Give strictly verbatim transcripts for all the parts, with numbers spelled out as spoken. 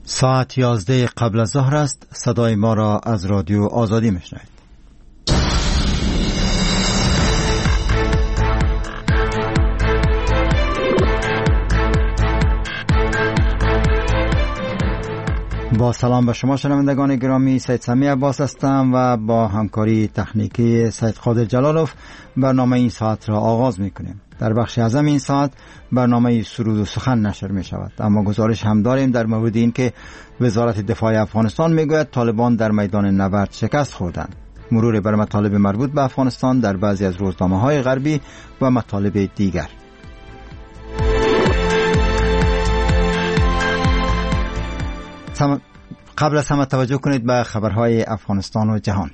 ساعت یازده قبل از ظهر است. صدای ما را از رادیو آزادی میشنوید. با سلام به شما شنوندگان گرامی، سید سمی عباس هستم و با همکاری تکنیکی سید قادر جلالوف برنامه این ساعت را آغاز میکنیم. در بخش اعظم این ساعت برنامه سرود و سخن نشر می شود، اما گزارش هم داریم در مورد این که وزارت دفاع افغانستان میگوید طالبان در میدان نبرد شکست خوردند. مرور بر مطالب مربوط به افغانستان در بعضی از روزنامه‌های غربی و مطالب دیگر. قبل از همه توجه کنید به خبرهای افغانستان و جهان.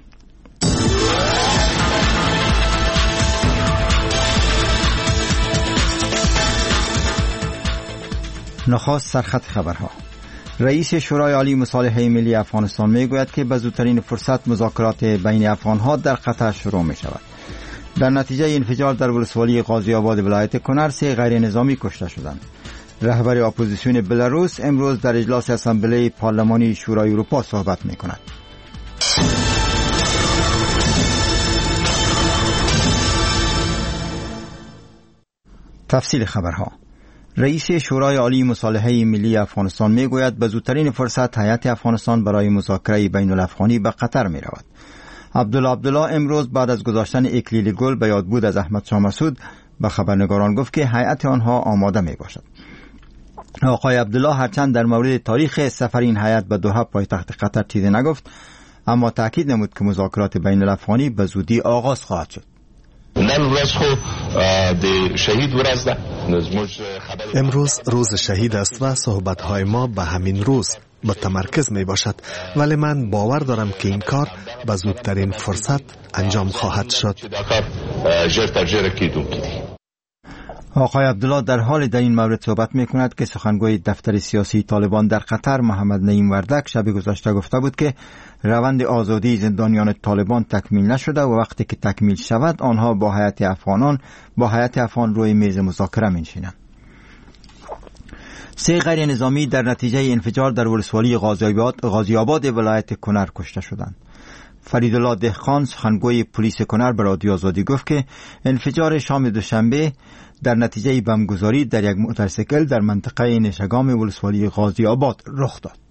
نخست سرخط خبرها. رئیس شورای عالی مصالحه ملی افغانستان میگوید که به زودترین فرصت مذاکرات بین افغانها در قطر شروع می شود. در نتیجه انفجار در ولسوالی غازی آباد ولایت کنر سه غیر نظامی کشته شدند. رهبر اپوزیسیون بلاروس امروز در اجلاس اسامبله پارلمانی شورای اروپا صحبت می کند. تفصیل خبرها. رئیس شورای عالی مصالحه ملی افغانستان می گوید به زودترین فرصت هیئت افغانستان برای مذاکره بین الافغانی به قطر می رود. عبدالله عبدالله امروز بعد از گذاشتن اکلیل گل به یادبود از احمد شاه مسعود به خبرنگاران گفت که هیئت آنها آماده می باشد. آقای عبدالله هرچند در مورد تاریخ سفر این هیئت به دوحه پایتخت قطر چیزی نگفت، اما تاکید نمود که مذاکرات بین الافغانی به زودی آغاز خواهد شد. امروز روز شهید است و صحبت‌های ما به همین روز متمرکز می باشد، ولی من باور دارم که این کار به زودترین فرصت انجام خواهد شد. آقای عبدالله در حال در این مورد صحبت می کند که سخنگوی دفتر سیاسی طالبان در قطر محمد نعیم وردک شب گذشته گفته بود که روند آزادی زندانیان طالبان تکمیل نشده و وقتی که تکمیل شود آنها با هیئت افغانان با هیئت افغان روی میز مذاکره می‌نشینند. سه غیر نظامی در نتیجه انفجار در ولسوالی غازی آباد ولایت کنر کشته شدند. فریدالله دهقان سخنگوی پلیس کنر به رادیو آزادی گفت که انفجار شام دوشنبه در نتیجه بمبگذاری در یک موتورسیکل در منطقه نشگام ولسوالی غازی آباد رخ داد.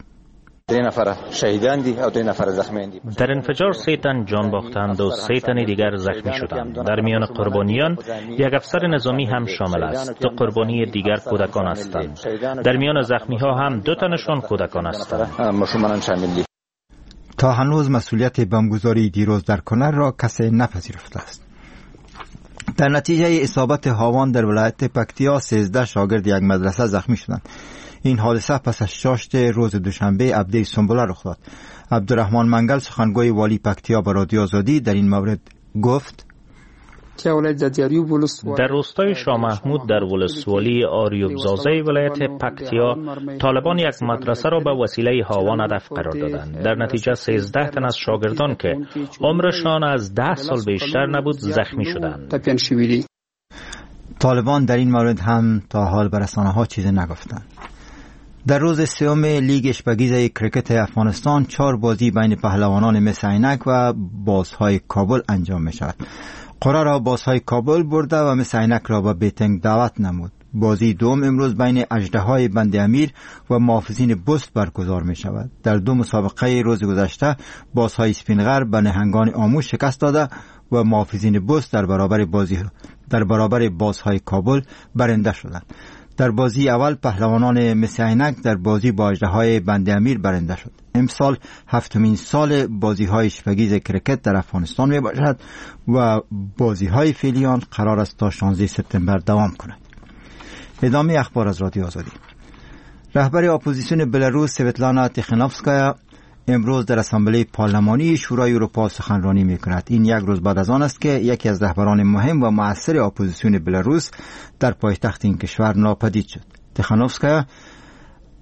در انفجار سه تن جان باختند و سه تن دیگر زخمی شدند. در میان قربانیان یک افسر نظامی هم شامل است. دو قربانی دیگر کودکان هستند. در میان زخمی ها هم دو تنشان کودکان هستند. تا هنوز مسئولیت بمبگذاری دیروز در کنر را کسی نپذیرفته است. در نتیجه اصابت هاوان در ولایت پکتیا سیزده شاگرد یک مدرسه زخمی شدند. این حادثه پس از شاشت روز دوشنبه عبده سنبله رخ داد. عبدالرحمن منگل سخنگوی والی پکتیا به رادیو آزادی در این مورد گفت: در روستای شاه محمود در ولسوالی آریوبزازه ولایت پکتیا طالبان یک مدرسه را به وسیله هاوان هدف قرار دادند. در نتیجه سیزده تن از شاگردان که عمرشان از ده سال بیشتر نبود زخمی شدند. طالبان در این مورد هم تا حال به رسانه‌ها چیزی نگفتند. در روز سوم لیگ اشپگیز کرکت افغانستان چهار بازی بین پهلوانان مس عینک و بازهای کابل انجام می شود. قرعه را بازهای کابل برده و مس عینک را به بیتنگ دعوت نمود. بازی دوم امروز بین اژدهای بند امیر و محافظین بست برگزار می شود. در دو مسابقه روز گذشته بازهای سپینغر به نهنگان آموز شکست داده و محافظین بست در برابر بازی در برابر بازهای کابل برنده شدند. در بازی اول پهلوانان مس عینک در بازی با اژدهای بند امیر برنده شد. امسال هفتمین سال بازی‌های اشپگیز کرکت در افغانستان می باشد و بازی‌های فعلی آن قرار است تا شانزده سپتامبر دوام کند. ادامه اخبار از رادیو آزادی. رهبر اپوزیسیون بلاروس سویتلانا تیخانوفسکایا امروز در اسامبله پارلمانی شورای اروپا سخنرانی می‌کند. این یک روز بعد از آن است که یکی از رهبران مهم و مؤثر اپوزیسیون بلاروس در پایتخت این کشور ناپدید شد. تیخانوفسکایا در اسامبله پارلمانی شورای اروپا سخنرانی می‌کند. این یک روز بعد از آن است که یکی از رهبران مهم و مؤثر اپوزیسیون بلاروس در پایتخت این کشور ناپدید شد.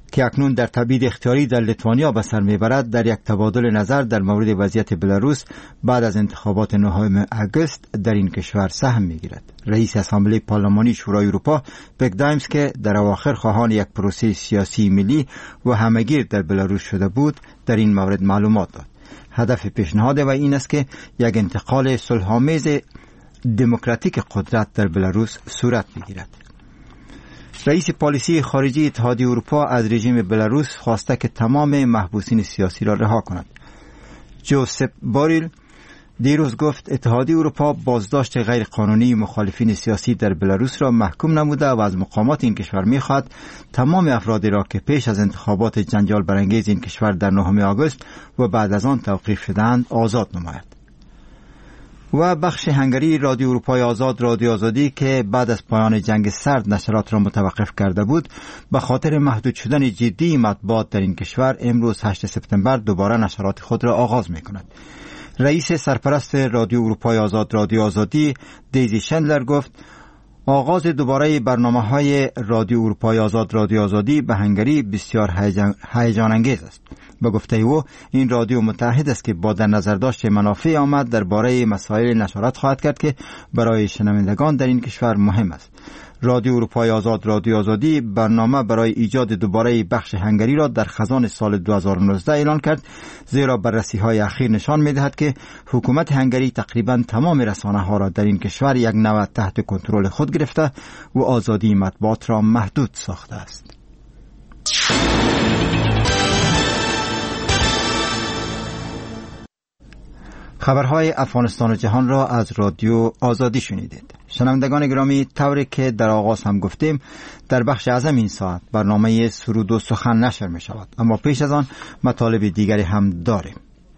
که اکنون در تبعید اختیاری در لیتوانیا به سر میبرد در یک تبادل نظر در مورد وضعیت بلاروس بعد از انتخابات نهم آگوست در این کشور سهم میگیرد. رئیس اسامبله پارلمانی شورای اروپا بگدایمس که در اواخر خواهان یک پروسه سیاسی ملی و همگیر در بلاروس شده بود در این مورد معلومات داد. هدف پیشنهاد و این است که یک انتقال صلح‌آمیز دموکراتیک قدرت در بلاروس صورت بگیرد. رئیس پالیسی خارجی اتحادیه اروپا از رژیم بلاروس خواسته که تمام محبوسین سیاسی را رها کند. جوزپ بوریل دیروز گفت اتحادیه اروپا بازداشت غیر قانونی مخالفین سیاسی در بلاروس را محکوم نموده و از مقامات این کشور می‌خواهد تمام افرادی را که پیش از انتخابات جنجال برانگیز این کشور در نهم آگوست و بعد از آن توقیف شدند آزاد نماید. و بخش هنگری رادیو اروپای آزاد رادیو آزادی که بعد از پایان جنگ سرد نشرات را متوقف کرده بود به خاطر محدود شدن جدی مطبوعات در این کشور امروز هشتم سپتامبر دوباره نشرات خود را آغاز می‌کند. رئیس سرپرست رادیو اروپای آزاد رادیو آزادی دیزی شندلر گفت آغاز دوباره برنامه‌های رادیو اروپای آزاد رادیو آزادی به هنگری بسیار هیجان انگیز است. به گفته او این رادیو متحد است که با در نظر داشت منافع آمد درباره مسائل نشرات خواهد کرد که برای شنوندگان در این کشور مهم است. رادیو اروپای آزاد رادیو آزادی برنامه برای ایجاد دوباره بخش هنگری را در خزان سال دو هزار و نوزده اعلان کرد، زیرا بررسی‌های اخیر نشان می‌دهد که حکومت هنگری تقریباً تمام رسانه‌ها را در این کشور یک نوع تحت کنترل خود گرفته و آزادی مطبوعات را محدود ساخته است. خبرهای افغانستان و جهان را از رادیو آزادی شنیدید. شنوندگان گرامی، طوری که در آغاز هم گفتیم در بخش اعظم این ساعت برنامه سرود و سخن نشر می شود، اما پیش از آن مطالب دیگری هم داریم.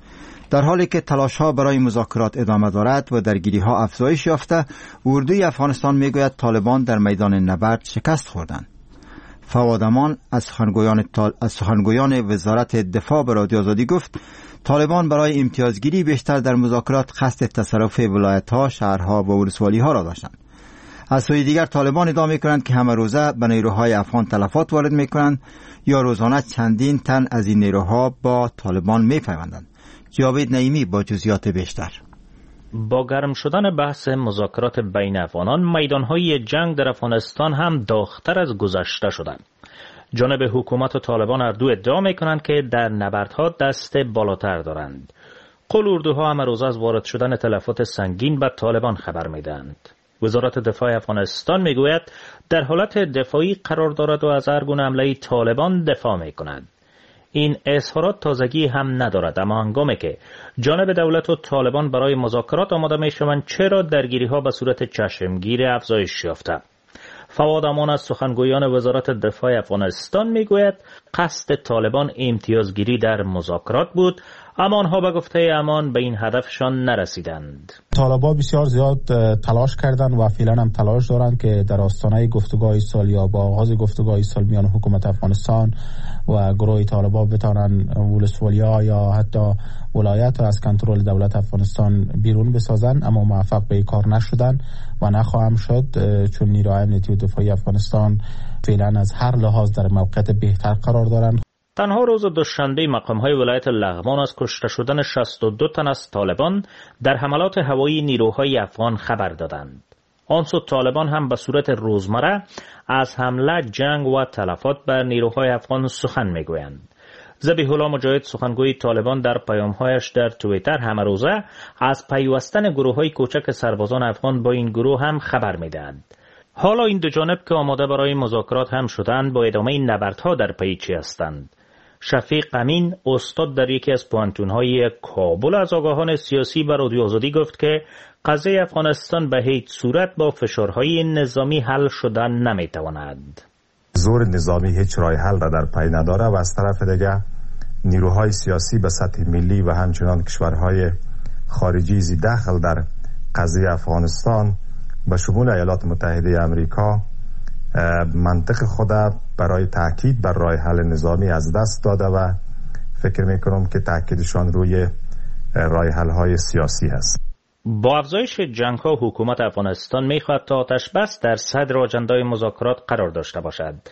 در حالی که تلاش‌ها برای مذاکرات ادامه دارد و درگیری‌ها افزایش یافته، اردوی افغانستان میگوید طالبان در میدان نبرد شکست خوردند. فواد امان از سخنگویان تال... از سخنگویان وزارت دفاع به رادیو آزادی گفت طالبان برای امتیازگیری بیشتر در مذاکرات قصد تصرف ولایت‌ها، شهرها و ولسوالی‌ها را داشتند. از سوی دیگر طالبان ادعا می‌کنند که همه روزه به نیروهای افغان تلفات وارد می‌کنند یا روزانه چندین تن از این نیروها با طالبان می‌پیوندند. جاوید نعیمی با جزئیات بیشتر. با گرم شدن بحث مذاکرات بین افغانان، میدانهای جنگ در افغانستان هم داغ‌تر از گذشته شدند. جانب حکومت و طالبان هر دو ادعا می‌کنند که در نبردها دست بالاتر دارند. قل اردوها هم روز از وارد شدن تلفات سنگین به طالبان خبر می‌دهند. وزارت دفاع افغانستان میگوید در حالت دفاعی قرار دارد و از هر گونه حمله طالبان دفاع می‌کند. این اظهارات تازگی هم ندارد، اما هنگامی که جانب دولت و طالبان برای مذاکرات آماده می‌شوند چرا درگیری‌ها به صورت چشمگیر افزایش یافته. فواد امان از سخنگویان وزارت دفاع افغانستان میگوید قصد طالبان امتیازگیری در مذاکرات بود، اما آنها به گفته امان به این هدفشان نرسیدند. طالبان بسیار زیاد تلاش کردند و فعلا هم تلاش دارند که در آستانه گفتگوهای سال یا با آغاز گفتگوهای سال میان حکومت افغانستان و گروه طالبان بتوانند ولسوالیا یا حتی ولایت از کنترل دولت افغانستان بیرون بسازند، اما موفق به این کار نشدند و نخواهم شد، چون نیروهای امنیتی و دفاعی افغانستان فعلا از هر لحاظ در موقعیت بهتر قرار دارند. تنها روز دوشنبه مقام‌های ولایت لغمان از کشته شدن شصت و دو تن از طالبان در حملات هوایی نیروهای افغان خبر دادند. آن سو طالبان هم به صورت روزمره از حمله، جنگ و تلفات بر نیروهای افغان سخن میگویند. ذبیح الله مجاهد سخنگوی طالبان در پیام‌هایش در توییتر همه روزه از پیوستن گروه‌های کوچک سربازان افغان با این گروه هم خبر می‌دهد. حالا این دو جانب که آماده برای مذاکرات هم شدند با ادامه این نبردها در پی چی هستند. شفیق امین استاد در یکی از پوانتون‌های کابل از آگاهان سیاسی به رادیو آزادی گفت که قضیه افغانستان به هیچ صورت با فشارهای نظامی حل شدن نمی‌تواند. زور نظامی هیچ راه حل را در پی نداره و از طرف دیگر نیروهای سیاسی به سطح ملی و همچنان کشورهای خارجی زی دخل در قضیه افغانستان به شمول ایالات متحده آمریکا منطق خود برای تاکید بر راه حل نظامی از دست داده و فکر میکنم که تاکیدشان روی راه حل های سیاسی هست. با افزایش جنگ ها حکومت افغانستان میخواهد تا آتش بس در صدر آجندای مذاکرات قرار داشته باشد.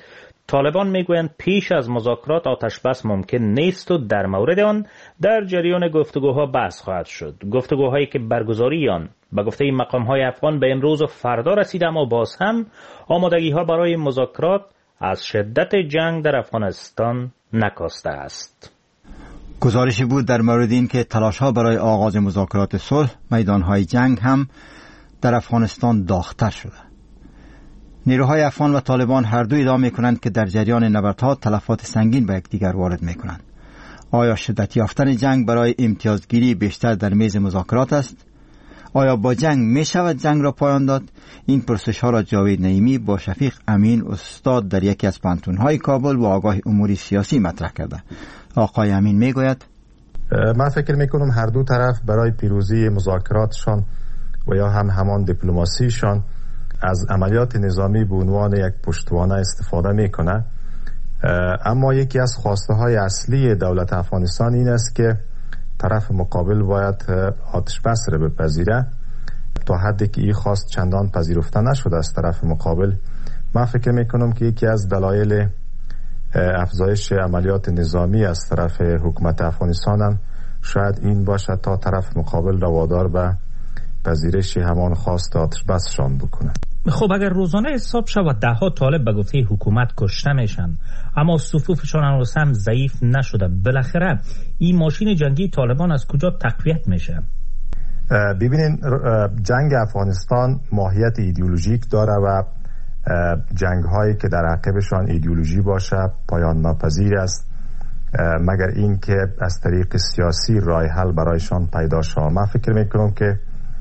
طالبان میگویند پیش از مذاکرات آتش بس ممکن نیست و در مورد آن در جریان گفتگوها بحث خواهد شد. گفتگوهایی که برگزاری آن به گفته مقام‌های افغان به امروز و فردا رسیده، اما باز هم آمادگی‌ها برای مذاکرات از شدت جنگ در افغانستان نکاسته است. گزارشی بود در مورد این که تلاش‌ها برای آغاز مذاکرات صلح، میدان‌های جنگ هم در افغانستان داغ‌تر شده. نیروهای افغان و طالبان هر دو ادعا می‌کنند که در جریان نبردها تلفات سنگین به یکدیگر وارد می‌کنند. آیا شدت یافتن جنگ برای امتیازگیری بیشتر در میز مذاکرات است؟ آیا با جنگ می‌شود جنگ را پایان داد؟ این پرسش‌ها را جاوید نعیمی با شفیق امین استاد در یکی از پانتون‌های کابل و آگاه امور سیاسی مطرح کرده. آقای امین میگوید: من فکر میکنم هر دو طرف برای پیروزی مذاکراتشان و یا هم همان دیپلماسیشان از عملیات نظامی به عنوان یک پشتوانه استفاده میکنه. اما یکی از خواسته های اصلی دولت افغانستان این است که طرف مقابل باید آتش بس را بپذیره. تا حدی که این خواست چندان پذیرفته نشده از طرف مقابل، من فکر میکنم که یکی از دلایل افزایش عملیات نظامی از طرف حکومت افغانستان هم شاید این باشه تا طرف مقابل را وادار به پذیرش همان خواست آتش بسشان بکنه. خب اگر روزانه حساب شود ده ها طالب به گفته حکومت کشته میشن، اما صفوفشان هنوز هم ضعیف نشده، بالاخره این ماشین جنگی طالبان از کجا تقویت میشه؟ ببینین، جنگ افغانستان ماهیت ایدئولوژیک داره و جنگ هایی که در عقبشان ایدئولوژی باشه پایان ناپذیر است، مگر این که از طریق سیاسی راه حل برایشان پیدا شود. من فکر میکنم که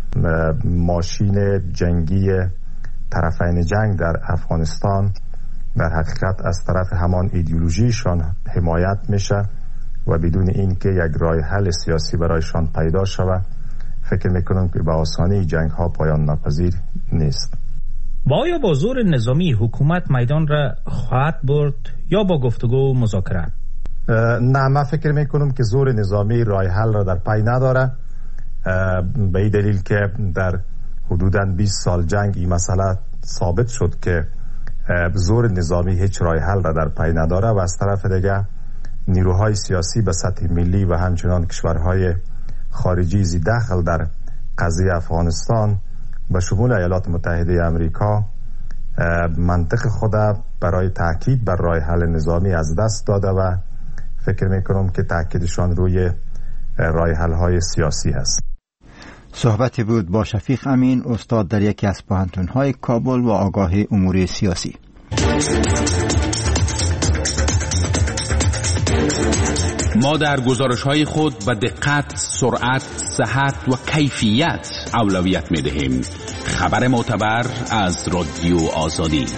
ماشین جنگی طرفین جنگ در افغانستان در حقیقت از طرف همان ایدئولوژیشان حمایت میشه و بدون این که یک راه حل سیاسی برایشان پیدا شود، فکر میکنم که به آسانی جنگ ها پایان ناپذیر نیست. و آیا با زور نظامی حکومت میدان را خواهد برد یا با گفتگو و مذاکره؟ نه، من فکر میکنم که زور نظامی راه حل را در پی نداره، به این دلیل که در حدوداً بیست سال جنگ این مسئله ثابت شد که زور نظامی هیچ راه حل را در پی نداره و از طرف دیگه نیروهای سیاسی به سطح ملی و همچنان کشورهای خارجی زی دخل در قضیه افغانستان به شمول ایالات متحده امریکا منطق خود برای تاکید بر راه حل نظامی از دست داده و فکر میکنم که تاکیدشان روی راه حل های سیاسی است. صحبتی بود با شفیق امین استاد در یکی از پانتون‌های کابل و آگاه امور سیاسی. ما در گزارش‌های خود به دقت، سرعت، صحت و کیفیت اولویت می‌دهیم. خبر معتبر از رادیو آزادی.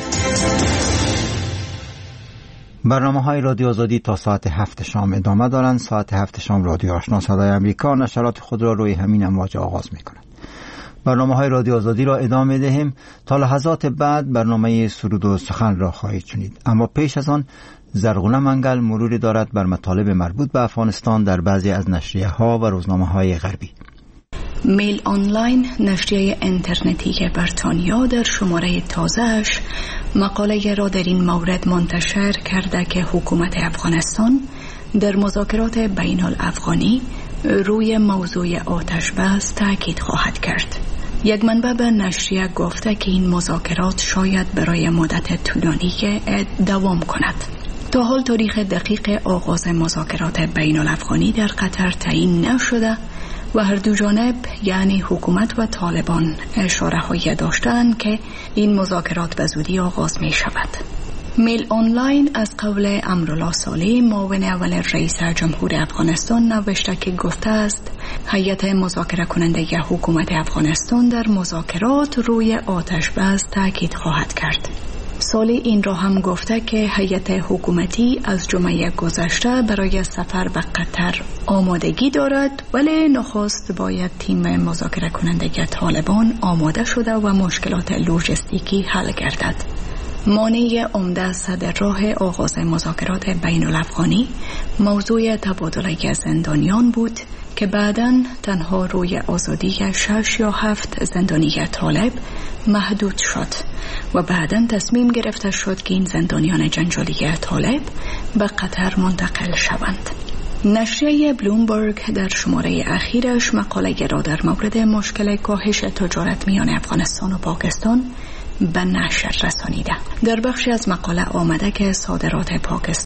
برنامه های رادیو آزادی تا ساعت هفت شام ادامه دارند. ساعت هفت شام رادیو آشنا صدای امریکا نشرات خود را روی همین امواج آغاز می کند. برنامه های رادیو آزادی را ادامه دهیم. تا لحظات بعد برنامه سرود و سخن را خواهید شنید، اما پیش از آن زرغونه منگل مروری دارد بر مطالب مربوط به افغانستان در بعضی از نشریه ها و روزنامه های غربی. میل آنلاین، نشریه اینترنتی بریتانیا، در شماره تازه‌اش مقاله را در این مورد منتشر کرده که حکومت افغانستان در مذاکرات بین الافغانی روی موضوع آتش بس تاکید خواهد کرد. یک منبع به نشریه گفته که این مذاکرات شاید برای مدت طولانی دوام کند. تا حال تاریخ دقیق آغاز مذاکرات بین الافغانی در قطر تعیین نشده و هر دو جانب یعنی حکومت و طالبان اشاره هایی داشتند که این مذاکرات به زودی آغاز می شود. میل آنلاین از قول امرالله صالح، معاون اول رئیس جمهور افغانستان، نوشته که گفته است هیئت مذاکره کننده حکومت افغانستان در مذاکرات روی آتش بس تاکید خواهد کرد. صالح این را هم گفته که هیئت حکومتی از جمعه گذشته برای سفر به قطر آمادگی دارد، ولی نخست باید تیم مذاکره کننده طالبان آماده شده و مشکلات لوجستیکی حل گردد. مانع عمده صدر راه آغاز مذاکرات بین الافغانی موضوع تبادله زندانیان بود که بعداً تنها روی آزادی شش یا هفت زندانی طالب محدود شد و بعداً تصمیم گرفته شد که این زندانیان جنجالی طالب به قطر منتقل شوند. نشریه بلومبرگ در شماره اخیرش مقاله را در مورد مشکل کاهش تجارت میان افغانستان و پاکستان به نشر رسانیده. در بخشی از مقاله آمده که صادرات پاکستان